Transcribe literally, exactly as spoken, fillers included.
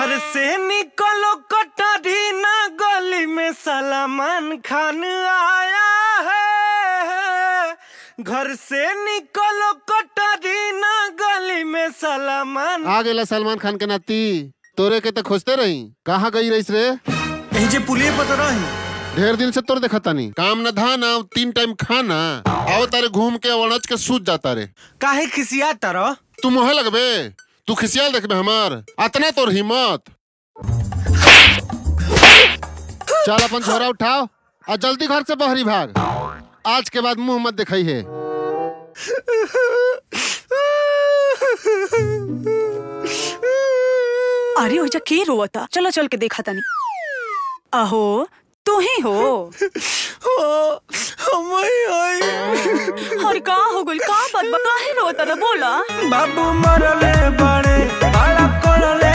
घर से निकलो कटरी ना गली में सलमान खान आया है। घर से निकलो कटरी ना गली में सलमान। आ गेला सलमान खान के नाती, तोरे के तो खोजते रही, कहाँ गई रहीस रे? यही जे पुलिये पता रही। ढेर दिन से तोर देखा तानी, काम न धाना तीन टाइम खाना, आओ तारे घूम के वणच के सूत जाता रे। काहे खिसिया तारा? तू मोहे लगबे, तू खिसियाल देखबे हमार, अतना तोर हिम्मत। चल अपन झोरा उठाओ और जल्दी घर से बाहरी भाग। आज के बाद मुंह मत दिखाई है। अरे ओजा के रोता? चलो चल के देखा तानी। अहो तू ही हो? हो, हम ही आई। अरे का हो गइल? का बात बा? काहे रोता ना बोला? बाबू मरले बड़े, बड़ा कोड़ले